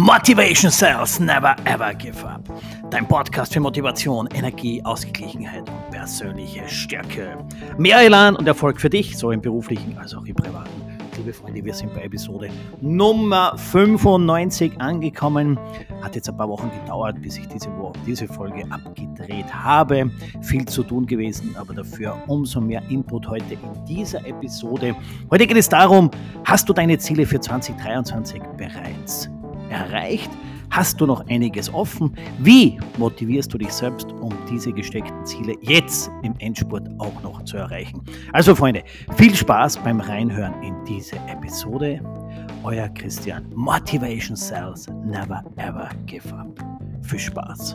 Motivation Cells Never Ever Give Up. Dein Podcast für Motivation, Energie, Ausgeglichenheit und persönliche Stärke. Mehr Elan und Erfolg für dich, so im beruflichen als auch im privaten. Liebe Freunde, wir sind bei Episode Nummer 95 angekommen. Hat jetzt ein paar Wochen gedauert, bis ich diese Folge abgedreht habe. Viel zu tun gewesen, aber dafür umso mehr Input heute in dieser Episode. Heute geht es darum, hast du deine Ziele für 2023 bereits erreicht? Hast du noch einiges offen? Wie motivierst du dich selbst, um diese gesteckten Ziele jetzt im Endspurt auch noch zu erreichen? Also Freunde, viel Spaß beim Reinhören in diese Episode. Euer Christian, Motivation Cells Never Ever Give Up. Viel Spaß.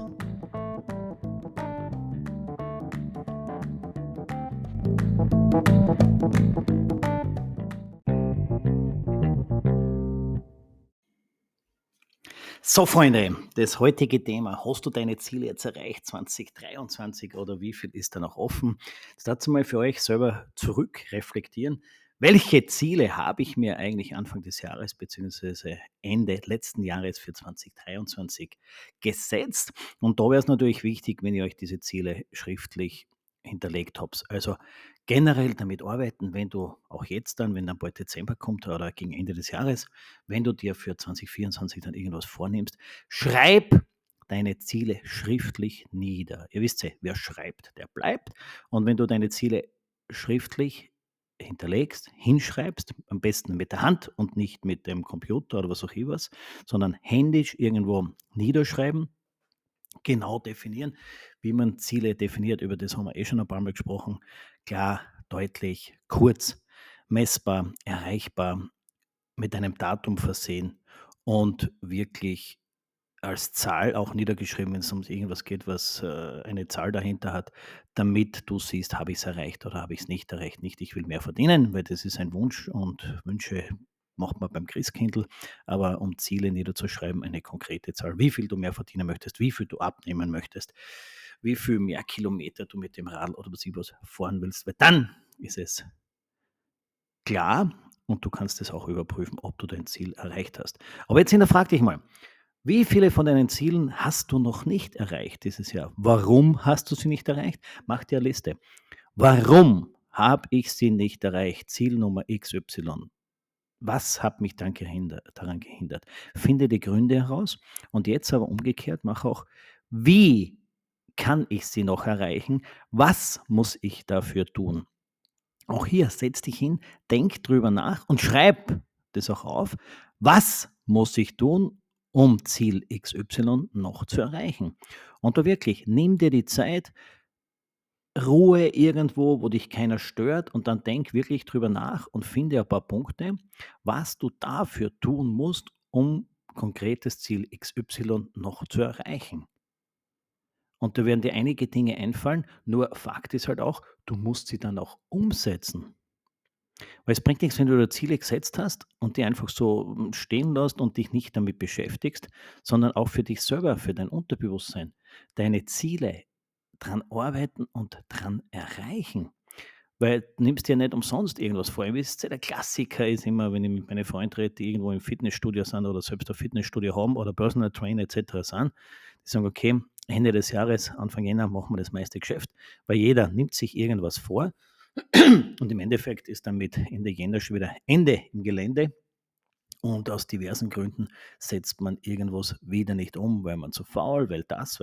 So Freunde, das heutige Thema, hast du deine Ziele jetzt erreicht 2023 oder wie viel ist da noch offen? Jetzt dazu mal für euch selber zurückreflektieren. Welche Ziele habe ich mir eigentlich Anfang des Jahres bzw. Ende letzten Jahres für 2023 gesetzt? Und da wäre es natürlich wichtig, wenn ihr euch diese Ziele schriftlich hinterlegt habt. Also generell damit arbeiten, wenn du auch jetzt dann, wenn dann bald Dezember kommt oder gegen Ende des Jahres, wenn du dir für 2024 dann irgendwas vornimmst, schreib deine Ziele schriftlich nieder. Ihr wisst ja, wer schreibt, der bleibt. Und wenn du deine Ziele schriftlich hinterlegst, hinschreibst, am besten mit der Hand und nicht mit dem Computer oder was auch immer, sondern händisch irgendwo niederschreiben, genau definieren, wie man Ziele definiert. Über das haben wir schon ein paar Mal gesprochen. Klar, deutlich, kurz, messbar, erreichbar, mit einem Datum versehen und wirklich als Zahl auch niedergeschrieben, wenn es um irgendwas geht, was eine Zahl dahinter hat, damit du siehst, habe ich es erreicht oder habe ich es nicht erreicht. Nicht, ich will mehr verdienen, weil das ist ein Wunsch und Wünsche macht man beim Christkindl, aber um Ziele niederzuschreiben, eine konkrete Zahl, wie viel du mehr verdienen möchtest, wie viel du abnehmen möchtest, wie viel mehr Kilometer du mit dem Rad oder was fahren willst, weil dann ist es klar und du kannst es auch überprüfen, ob du dein Ziel erreicht hast. Aber jetzt hinterfrag dich mal, wie viele von deinen Zielen hast du noch nicht erreicht dieses Jahr? Warum hast du sie nicht erreicht? Mach dir eine Liste. Warum habe ich sie nicht erreicht? Ziel Nummer XY. Was hat mich daran gehindert? Finde die Gründe heraus und jetzt aber umgekehrt, mach auch, wie kann ich sie noch erreichen? Was muss ich dafür tun? Auch hier, setz dich hin, denk drüber nach und schreib das auch auf. Was muss ich tun, um Ziel XY noch zu erreichen? Und da wirklich, nimm dir die Zeit, Ruhe irgendwo, wo dich keiner stört und dann denk wirklich drüber nach und finde ein paar Punkte, was du dafür tun musst, um konkretes Ziel XY noch zu erreichen. Und da werden dir einige Dinge einfallen, nur Fakt ist halt auch, du musst sie dann auch umsetzen. Weil es bringt nichts, wenn du dir Ziele gesetzt hast und die einfach so stehen lässt und dich nicht damit beschäftigst, sondern auch für dich selber, für dein Unterbewusstsein, deine Ziele dran arbeiten und dran erreichen. Weil du nimmst dir nicht umsonst irgendwas vor. Wie ist der Klassiker ist immer, wenn ich mit meinen Freunden rede, die irgendwo im Fitnessstudio sind oder selbst ein Fitnessstudio haben oder Personal Trainer etc. sind, die sagen, okay, Ende des Jahres, Anfang Jänner machen wir das meiste Geschäft, weil jeder nimmt sich irgendwas vor und im Endeffekt ist dann mit Ende Jänner schon wieder Ende im Gelände. Und aus diversen Gründen setzt man irgendwas wieder nicht um, weil man zu faul, weil das.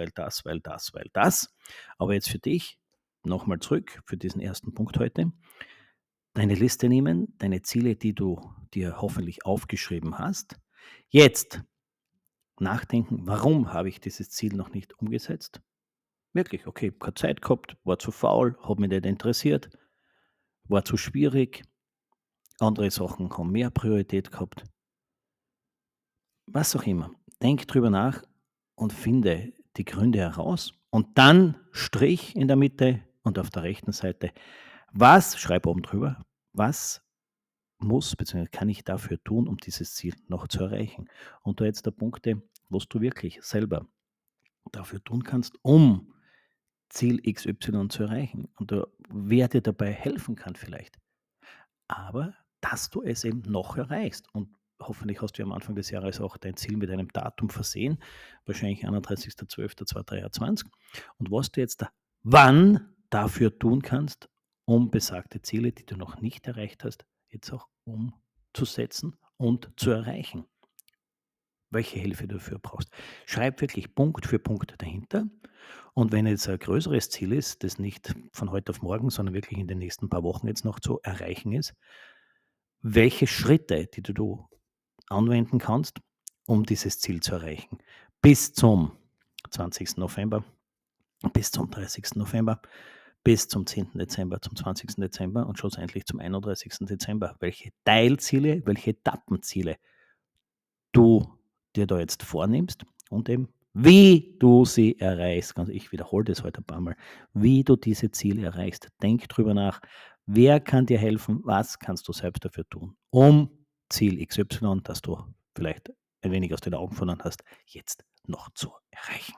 Aber jetzt für dich, nochmal zurück für diesen ersten Punkt heute, deine Liste nehmen, deine Ziele, die du dir hoffentlich aufgeschrieben hast. Jetzt nachdenken, warum habe ich dieses Ziel noch nicht umgesetzt? Wirklich, okay, keine Zeit gehabt, war zu faul, hat mich nicht interessiert, war zu schwierig, andere Sachen haben mehr Priorität gehabt. Was auch immer. Denk drüber nach und finde die Gründe heraus und dann Strich in der Mitte und auf der rechten Seite. Schreib oben drüber, was muss bzw. kann ich dafür tun, um dieses Ziel noch zu erreichen? Und da jetzt der Punkte, was du wirklich selber dafür tun kannst, um Ziel XY zu erreichen. Und wer dir dabei helfen kann vielleicht. Aber dass du es eben noch erreichst. Und hoffentlich hast du ja am Anfang des Jahres auch dein Ziel mit einem Datum versehen, wahrscheinlich 31.12.2023. Und was du jetzt da wann dafür tun kannst, um besagte Ziele, die du noch nicht erreicht hast, jetzt auch umzusetzen und zu erreichen. Welche Hilfe du dafür brauchst. Schreib wirklich Punkt für Punkt dahinter. Und wenn jetzt ein größeres Ziel ist, das nicht von heute auf morgen, sondern wirklich in den nächsten paar Wochen jetzt noch zu erreichen ist, welche Schritte, die du anwenden kannst, um dieses Ziel zu erreichen. Bis zum 20. November, bis zum 30. November, bis zum 10. Dezember, zum 20. Dezember und schlussendlich zum 31. Dezember. Welche Teilziele, welche Etappenziele du dir da jetzt vornimmst und eben, wie du sie erreichst. Ich wiederhole das heute ein paar Mal. Wie du diese Ziele erreichst. Denk drüber nach. Wer kann dir helfen? Was kannst du selbst dafür tun, um Ziel XY, das du vielleicht ein wenig aus den Augen verloren hast, jetzt noch zu erreichen?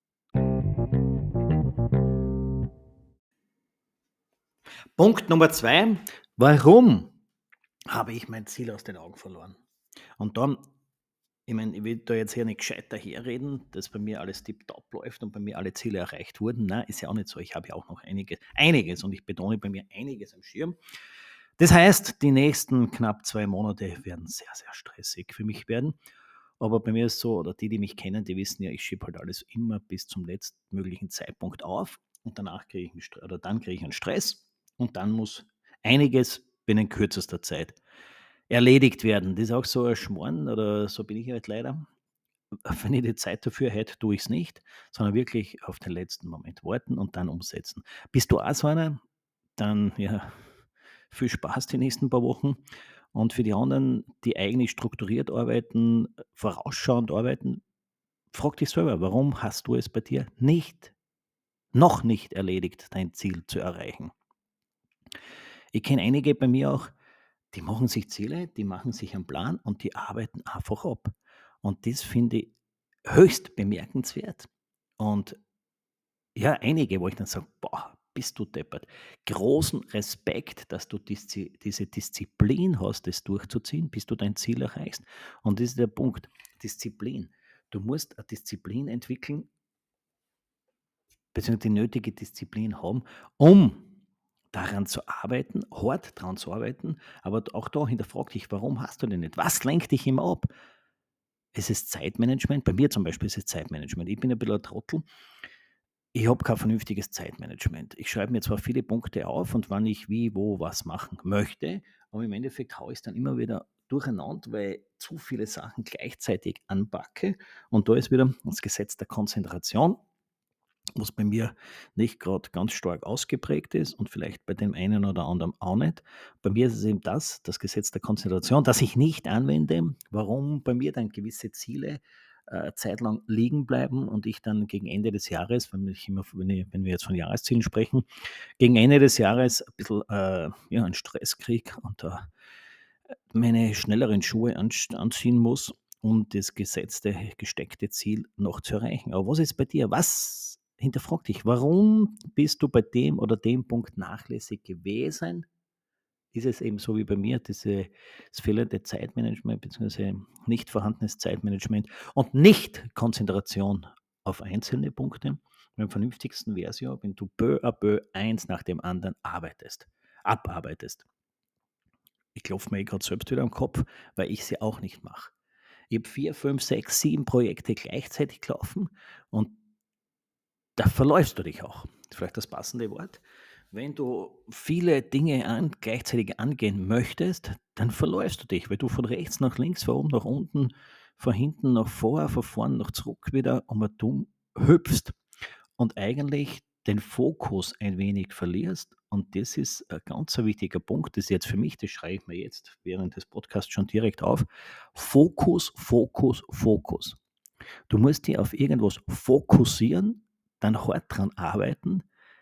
Punkt Nummer 2. Warum habe ich mein Ziel aus den Augen verloren? Und dann, ich meine, ich will da jetzt hier nicht gescheit daherreden, dass bei mir alles tipptopp läuft und bei mir alle Ziele erreicht wurden. Nein, ist ja auch nicht so. Ich habe ja auch noch einiges und ich betone bei mir einiges am Schirm. Das heißt, die nächsten knapp 2 Monate werden sehr, sehr stressig für mich werden. Aber bei mir ist so, oder die mich kennen, die wissen ja, ich schiebe halt alles immer bis zum letztmöglichen Zeitpunkt auf und danach kriege ich dann kriege ich einen Stress und dann muss einiges binnen kürzester Zeit erledigt werden. Das ist auch so ein Schmarrn oder so bin ich halt leider. Wenn ich die Zeit dafür hätte, tue ich es nicht, sondern wirklich auf den letzten Moment warten und dann umsetzen. Bist du auch so einer? Dann, ja, viel Spaß die nächsten paar Wochen. Und für die anderen, die eigentlich strukturiert arbeiten, vorausschauend arbeiten, frag dich selber, warum hast du es bei dir noch nicht erledigt, dein Ziel zu erreichen? Ich kenne einige bei mir auch, die machen sich Ziele, die machen sich einen Plan und die arbeiten einfach ab. Und das finde ich höchst bemerkenswert. Und ja, einige, wo ich dann sage: „Boah, bist du deppert." Großen Respekt, dass du diese Disziplin hast, das durchzuziehen, bis du dein Ziel erreichst. Und das ist der Punkt, Disziplin. Du musst eine Disziplin entwickeln, beziehungsweise die nötige Disziplin haben, um daran zu arbeiten, hart daran zu arbeiten, aber auch da hinterfrag dich: „Warum hast du den nicht? Was lenkt dich immer ab?" Es ist Zeitmanagement. Bei mir zum Beispiel ist es Zeitmanagement. Ich bin ein bisschen ein Trottel. Ich habe kein vernünftiges Zeitmanagement. Ich schreibe mir zwar viele Punkte auf und wann ich wie, wo, was machen möchte, aber im Endeffekt haue ich's dann immer wieder durcheinander, weil ich zu viele Sachen gleichzeitig anpacke. Und da ist wieder das Gesetz der Konzentration, was bei mir nicht gerade ganz stark ausgeprägt ist und vielleicht bei dem einen oder anderen auch nicht. Bei mir ist es eben das Gesetz der Konzentration, das ich nicht anwende, warum bei mir dann gewisse Ziele zeitlang liegen bleiben und ich dann gegen Ende des Jahres, wenn wir jetzt von Jahreszielen sprechen, gegen Ende des Jahres ein bisschen ja, einen Stress kriege und meine schnelleren Schuhe anziehen muss, um das gesteckte Ziel noch zu erreichen. Aber was ist bei dir? Was hinterfrag dich, warum bist du bei dem oder dem Punkt nachlässig gewesen? Ist es eben so wie bei mir, das fehlende Zeitmanagement beziehungsweise nicht vorhandenes Zeitmanagement und nicht Konzentration auf einzelne Punkte? Am vernünftigsten wäre es ja, wenn du peu à peu eins nach dem anderen abarbeitest. Ich klopfe mir gerade selbst wieder am Kopf, weil ich sie auch nicht mache. Ich habe 4, 5, 6, 7 Projekte gleichzeitig laufen und da verläufst du dich auch. Das ist vielleicht das passende Wort. Wenn du viele Dinge gleichzeitig angehen möchtest, dann verläufst du dich, weil du von rechts nach links, von oben nach unten, von hinten nach vor, von vorn nach zurück wieder um dumm hüpfst und eigentlich den Fokus ein wenig verlierst. Und das ist ein ganz wichtiger Punkt. Das ist jetzt für mich, das schreibe ich mir jetzt während des Podcasts schon direkt auf. Fokus, Fokus, Fokus. Du musst dich auf irgendwas fokussieren, dann hart dran arbeiten,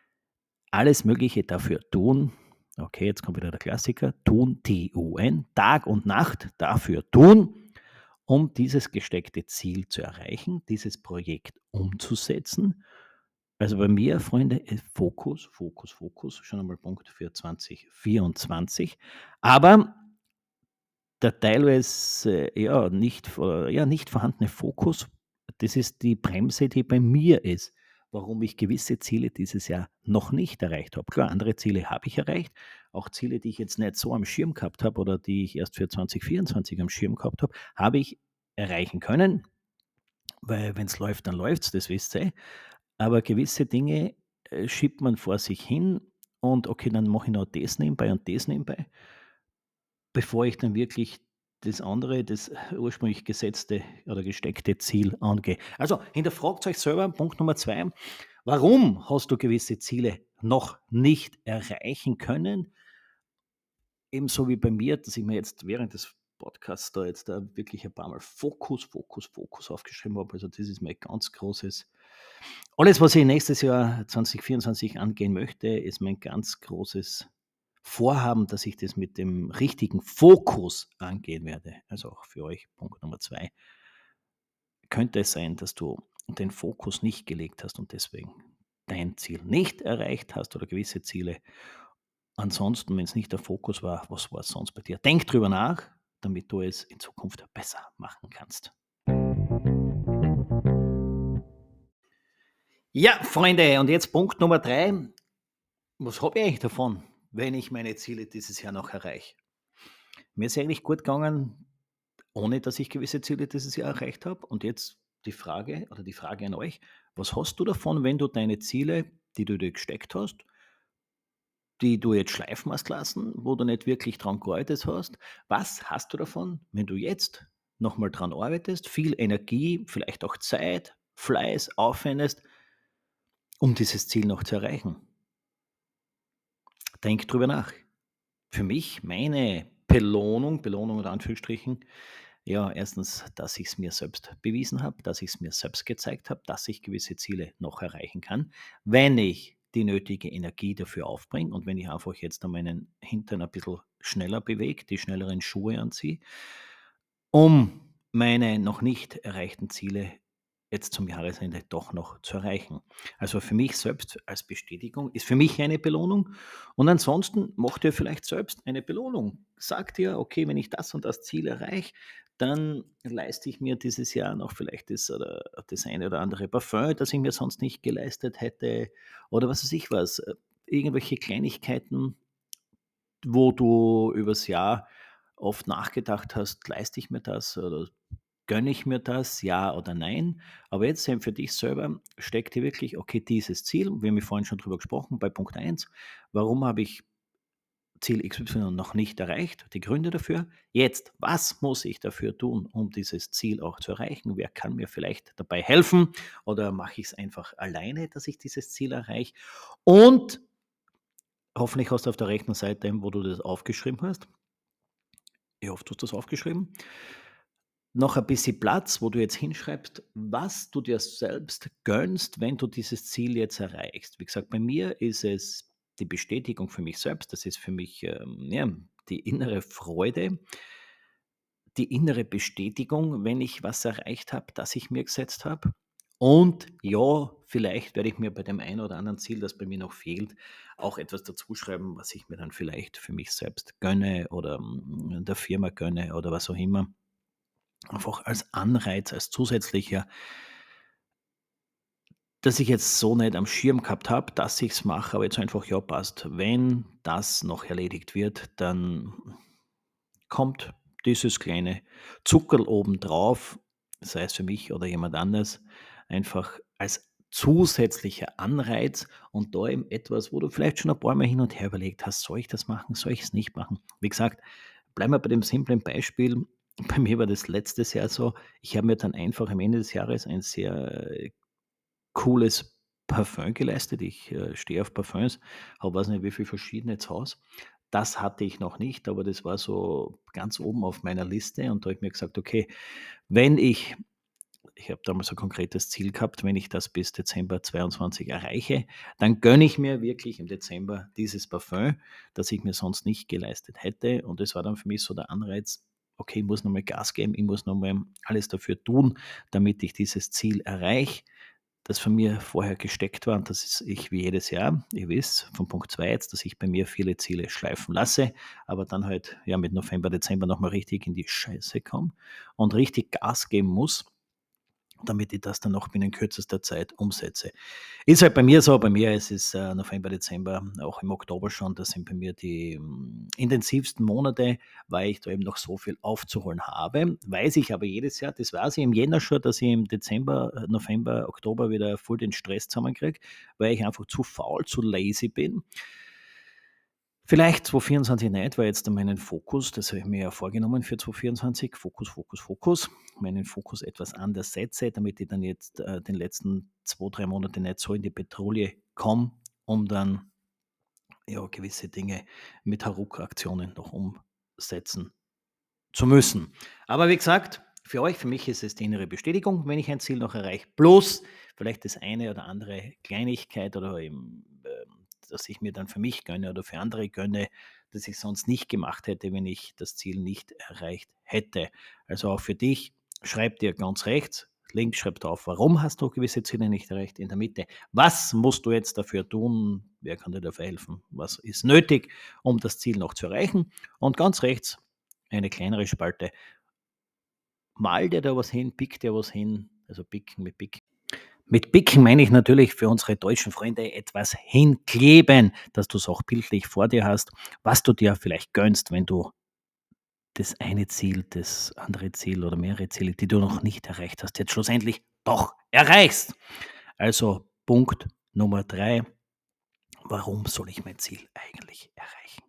alles Mögliche dafür tun. Okay, jetzt kommt wieder der Klassiker. Tun, T-U-N, Tag und Nacht dafür tun, um dieses gesteckte Ziel zu erreichen, dieses Projekt umzusetzen. Also bei mir, Freunde, ist Fokus, Fokus, Fokus, schon einmal Punkt für 2024. Aber der teilweise, nicht vorhandene Fokus, das ist die Bremse, die bei mir ist, warum ich gewisse Ziele dieses Jahr noch nicht erreicht habe. Klar, andere Ziele habe ich erreicht, auch Ziele, die ich jetzt nicht so am Schirm gehabt habe oder die ich erst für 2024 am Schirm gehabt habe ich erreichen können, weil wenn es läuft, dann läuft's, das wisst ihr. Aber gewisse Dinge, schiebt man vor sich hin und okay, dann mache ich noch das nebenbei und das nebenbei, bevor ich dann wirklich das andere, das ursprünglich gesetzte oder gesteckte Ziel angehe. Also, hinterfragt euch selber, Punkt Nummer 2: Warum hast du gewisse Ziele noch nicht erreichen können? Ebenso wie bei mir, dass ich mir jetzt während des Podcasts da jetzt da wirklich ein paar Mal Fokus, Fokus, Fokus aufgeschrieben habe. Also, das ist mein ganz großes alles, was ich nächstes Jahr 2024 angehen möchte, ist mein ganz großes Vorhaben, dass ich das mit dem richtigen Fokus angehen werde. Also auch für euch Punkt Nummer 2. Könnte es sein, dass du den Fokus nicht gelegt hast und deswegen dein Ziel nicht erreicht hast oder gewisse Ziele. Ansonsten, wenn es nicht der Fokus war, was war es sonst bei dir? Denk drüber nach, damit du es in Zukunft besser machen kannst. Ja, Freunde, und jetzt Punkt Nummer 3. Was habe ich eigentlich davon, wenn ich meine Ziele dieses Jahr noch erreiche? Mir ist eigentlich gut gegangen, ohne dass ich gewisse Ziele dieses Jahr erreicht habe. Und jetzt die Frage an euch: Was hast du davon, wenn du deine Ziele, die du dir gesteckt hast, die du jetzt schleifen hast lassen, wo du nicht wirklich dran gearbeitet hast, was hast du davon, wenn du jetzt nochmal dran arbeitest, viel Energie, vielleicht auch Zeit, Fleiß aufwendest, um dieses Ziel noch zu erreichen? Denk drüber nach. Für mich meine Belohnung unter Anführungsstrichen, ja, erstens, dass ich es mir selbst bewiesen habe, dass ich es mir selbst gezeigt habe, dass ich gewisse Ziele noch erreichen kann, wenn ich die nötige Energie dafür aufbringe und wenn ich einfach jetzt an meinen Hintern ein bisschen schneller bewege, die schnelleren Schuhe anziehe, um meine noch nicht erreichten Ziele jetzt zum Jahresende doch noch zu erreichen. Also für mich selbst als Bestätigung ist für mich eine Belohnung und ansonsten macht ihr vielleicht selbst eine Belohnung. Sagt ihr, okay, wenn ich das und das Ziel erreiche, dann leiste ich mir dieses Jahr noch vielleicht das eine oder andere Parfum, das ich mir sonst nicht geleistet hätte oder was weiß ich was. Irgendwelche Kleinigkeiten, wo du übers Jahr oft nachgedacht hast, leiste ich mir das oder gönne ich mir das, ja oder nein? Aber jetzt eben für dich selber, steck dir wirklich, okay, dieses Ziel, wir haben ja vorhin schon drüber gesprochen, bei Punkt 1, warum habe ich Ziel XY noch nicht erreicht? Die Gründe dafür. Jetzt, was muss ich dafür tun, um dieses Ziel auch zu erreichen? Wer kann mir vielleicht dabei helfen? Oder mache ich es einfach alleine, dass ich dieses Ziel erreiche? Und hoffentlich hast du auf der rechten Seite, wo du das aufgeschrieben hast, ich hoffe, du hast das aufgeschrieben, noch ein bisschen Platz, wo du jetzt hinschreibst, was du dir selbst gönnst, wenn du dieses Ziel jetzt erreichst. Wie gesagt, bei mir ist es die Bestätigung für mich selbst. Das ist für mich, ja, die innere Freude, die innere Bestätigung, wenn ich was erreicht habe, das ich mir gesetzt habe. Und ja, vielleicht werde ich mir bei dem einen oder anderen Ziel, das bei mir noch fehlt, auch etwas dazuschreiben, was ich mir dann vielleicht für mich selbst gönne oder der Firma gönne oder was auch immer. Einfach als Anreiz, als zusätzlicher, dass ich jetzt so nicht am Schirm gehabt habe, dass ich es mache, aber jetzt einfach, ja, passt. Wenn das noch erledigt wird, dann kommt dieses kleine Zuckerl obendrauf, sei es für mich oder jemand anders, einfach als zusätzlicher Anreiz und da eben etwas, wo du vielleicht schon ein paar Mal hin und her überlegt hast: „Soll ich das machen? Soll ich es nicht machen?“ Wie gesagt, bleiben wir bei dem simplen Beispiel. Bei mir war das letztes Jahr so, ich habe mir dann einfach am Ende des Jahres ein sehr cooles Parfum geleistet. Ich, stehe auf Parfüms, habe weiß nicht wie viel verschiedene zu Hause. Das hatte ich noch nicht, aber das war so ganz oben auf meiner Liste und da habe ich mir gesagt: „Okay, wenn ich habe damals ein konkretes Ziel gehabt, wenn ich das bis Dezember 22 erreiche, dann gönne ich mir wirklich im Dezember dieses Parfum, das ich mir sonst nicht geleistet hätte.“ Und das war dann für mich so der Anreiz: „Okay, ich muss noch mal Gas geben, ich muss noch mal alles dafür tun, damit ich dieses Ziel erreiche.“ das von mir vorher gesteckt war und das ist ich wie jedes Jahr, ihr wisst, von Punkt 2 jetzt, dass ich bei mir viele Ziele schleifen lasse, aber dann halt, ja, mit November, Dezember noch mal richtig in die Scheiße komme und richtig Gas geben muss, damit ich das dann auch binnen kürzester Zeit umsetze. Ist halt bei mir so, bei mir ist es November, Dezember, auch im Oktober schon, das sind bei mir die intensivsten Monate, weil ich da eben noch so viel aufzuholen habe. Weiß ich aber jedes Jahr, das weiß ich im Jänner schon, dass ich im Dezember, November, Oktober wieder voll den Stress zusammenkriege, weil ich einfach zu faul, zu lazy bin. Vielleicht 2024 nicht, weil jetzt meinen Fokus, das habe ich mir ja vorgenommen für 2024, Fokus, Fokus, Fokus, meinen Fokus etwas anders setze, damit ich dann jetzt den letzten 2, 3 Monate nicht so in die Petrouille komme, um dann ja gewisse Dinge mit Hauruck-Aktionen noch umsetzen zu müssen. Aber wie gesagt, für euch, für mich ist es die innere Bestätigung, wenn ich ein Ziel noch erreiche, plus vielleicht das eine oder andere Kleinigkeit oder eben, dass ich mir dann für mich gönne oder für andere gönne, das ich sonst nicht gemacht hätte, wenn ich das Ziel nicht erreicht hätte. Also auch für dich, schreib dir ganz rechts, links schreibt auf, warum hast du gewisse Ziele nicht erreicht, in der Mitte, was musst du jetzt dafür tun, wer kann dir dafür helfen, was ist nötig, um das Ziel noch zu erreichen und ganz rechts eine kleinere Spalte. Mal dir da was hin, pick dir was hin, also picken mit picken. Mit picken meine ich natürlich für unsere deutschen Freunde etwas hinkleben, dass du es auch bildlich vor dir hast, was du dir vielleicht gönnst, wenn du das eine Ziel, das andere Ziel oder mehrere Ziele, die du noch nicht erreicht hast, jetzt schlussendlich doch erreichst. Also Punkt Nummer 3: Warum soll ich mein Ziel eigentlich erreichen?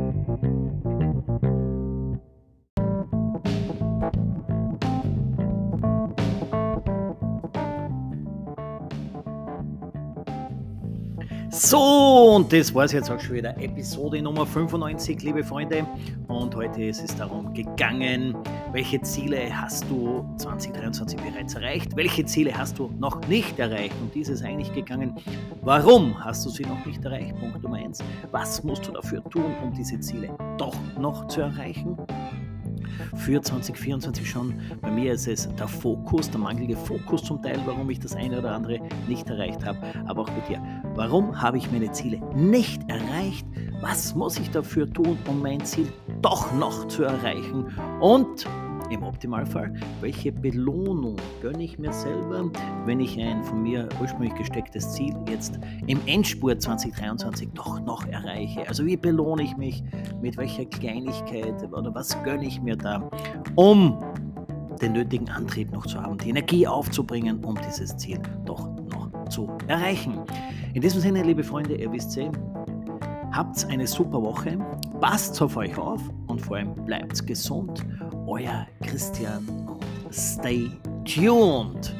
So, und das war es jetzt auch schon wieder, Episode Nummer 95, liebe Freunde. Und heute ist es darum gegangen, welche Ziele hast du 2023 bereits erreicht, welche Ziele hast du noch nicht erreicht. Und dies ist eigentlich gegangen, warum hast du sie noch nicht erreicht? Punkt Nummer 1, was musst du dafür tun, um diese Ziele doch noch zu erreichen? Für 2024 schon. Bei mir ist es der Fokus, der mangelnde Fokus zum Teil, warum ich das eine oder andere nicht erreicht habe. Aber auch bei dir. Warum habe ich meine Ziele nicht erreicht? Was muss ich dafür tun, um mein Ziel doch noch zu erreichen? Und im Optimalfall, welche Belohnung gönne ich mir selber, wenn ich ein von mir ursprünglich gestecktes Ziel jetzt im Endspurt 2023 doch noch erreiche? Also wie belohne ich mich, mit welcher Kleinigkeit oder was gönne ich mir da, um den nötigen Antrieb noch zu haben, die Energie aufzubringen, um dieses Ziel doch noch zu erreichen. In diesem Sinne, liebe Freunde, ihr wisst es, habt eine super Woche, passt auf euch auf und vor allem bleibt gesund. Euer Christian und stay tuned.